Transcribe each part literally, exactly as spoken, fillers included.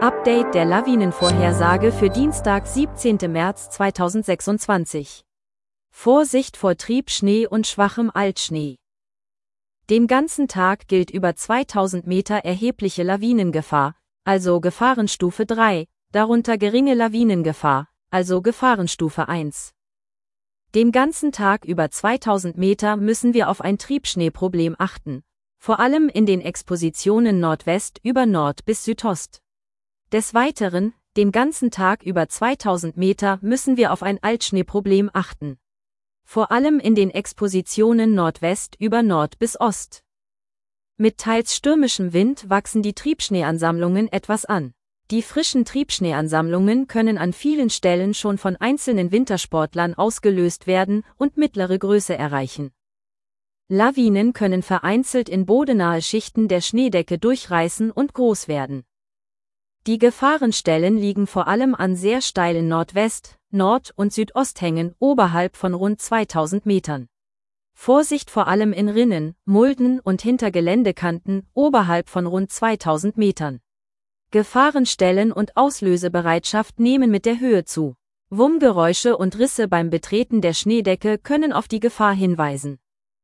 Update der Lawinenvorhersage für Dienstag, siebzehnten März zweitausendsechsundzwanzig. Vorsicht vor Triebschnee und schwachem Altschnee. Den ganzen Tag gilt über zweitausend Meter erhebliche Lawinengefahr, also Gefahrenstufe drei, darunter geringe Lawinengefahr, also Gefahrenstufe eins. Den ganzen Tag über zweitausend Meter müssen wir auf ein Triebschneeproblem achten, vor allem in den Expositionen Nordwest über Nord bis Südost. Des Weiteren, den ganzen Tag über zweitausend Meter müssen wir auf ein Altschneeproblem achten. Vor allem in den Expositionen Nordwest über Nord bis Ost. Mit teils stürmischem Wind wachsen die Triebschneeansammlungen etwas an. Die frischen Triebschneeansammlungen können an vielen Stellen schon von einzelnen Wintersportlern ausgelöst werden und mittlere Größe erreichen. Lawinen können vereinzelt in bodennahe Schichten der Schneedecke durchreißen und groß werden. Die Gefahrenstellen liegen vor allem an sehr steilen Nordwest-, Nord- und Südosthängen oberhalb von rund zweitausend Metern. Vorsicht vor allem in Rinnen, Mulden und hinter Geländekanten oberhalb von rund zweitausend Metern. Gefahrenstellen und Auslösebereitschaft nehmen mit der Höhe zu. Wummgeräusche und Risse beim Betreten der Schneedecke können auf die Gefahr hinweisen.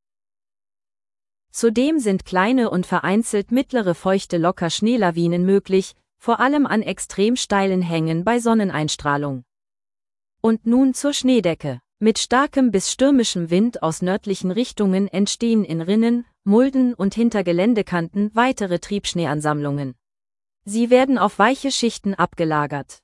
Zudem sind kleine und vereinzelt mittlere feuchte Locker-Schneelawinen möglich, vor allem an extrem steilen Hängen bei Sonneneinstrahlung. Und nun zur Schneedecke. Mit starkem bis stürmischem Wind aus nördlichen Richtungen entstehen in Rinnen, Mulden und hinter Geländekanten weitere Triebschneeansammlungen. Sie werden auf weiche Schichten abgelagert.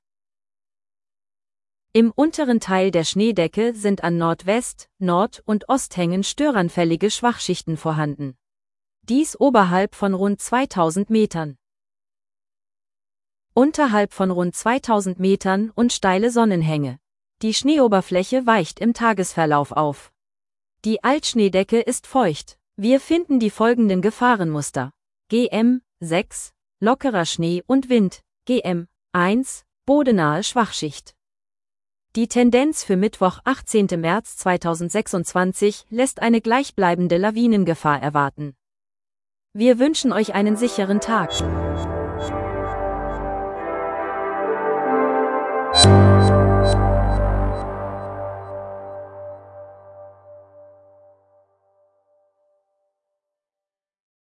Im unteren Teil der Schneedecke sind an Nordwest-, Nord- und Osthängen störanfällige Schwachschichten vorhanden. Dies oberhalb von rund zweitausend Metern. Unterhalb von rund zweitausend Metern und steile Sonnenhänge. Die Schneeoberfläche weicht im Tagesverlauf auf. Die Altschneedecke ist feucht. Wir finden die folgenden Gefahrenmuster. G M sechs, lockerer Schnee und Wind. G M eins, bodennahe Schwachschicht. Die Tendenz für Mittwoch, achtzehnten März zweitausendsechsundzwanzig, lässt eine gleichbleibende Lawinengefahr erwarten. Wir wünschen euch einen sicheren Tag.